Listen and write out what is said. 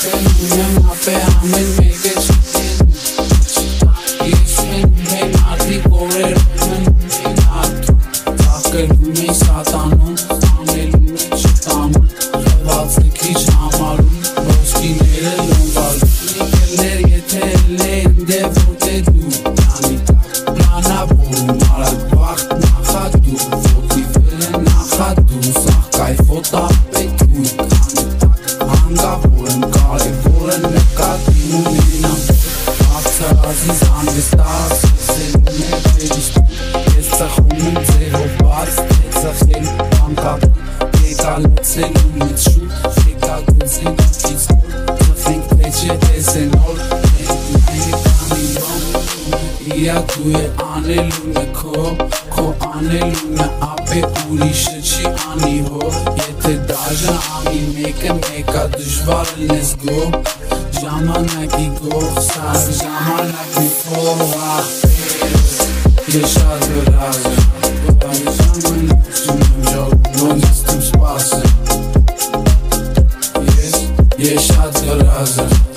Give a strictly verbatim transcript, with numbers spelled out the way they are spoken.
Pe amen me ke chitin Yesin me nati kore rumen me natu Take lume satanun Ame lume chitamun Yavatse ki shamalun Boski nere lomval Nikeller yete ellerinde vote du Yani plana boru marat vakt nakhadu Voti vele nakhadu Sah kaifota petu Hanga voren kare voren Aziz angestas, selune verist Etsach umen zero bars, etsach el bankat Egal zelun mit schut, egal gulzen kids Zafink peche esenol, eine kanilon Ia tue anelune ko, ko anelune ape urishe chi ani ho Yete daja ami meke meka dishvar let's go Ժամանակի գողսար, ժամանակի փողա Ես շատ գրազ եմ, բայց ժամանակում եմ ժող, նոնից թիմ սպաս եմ Ես շատ գրազ եմ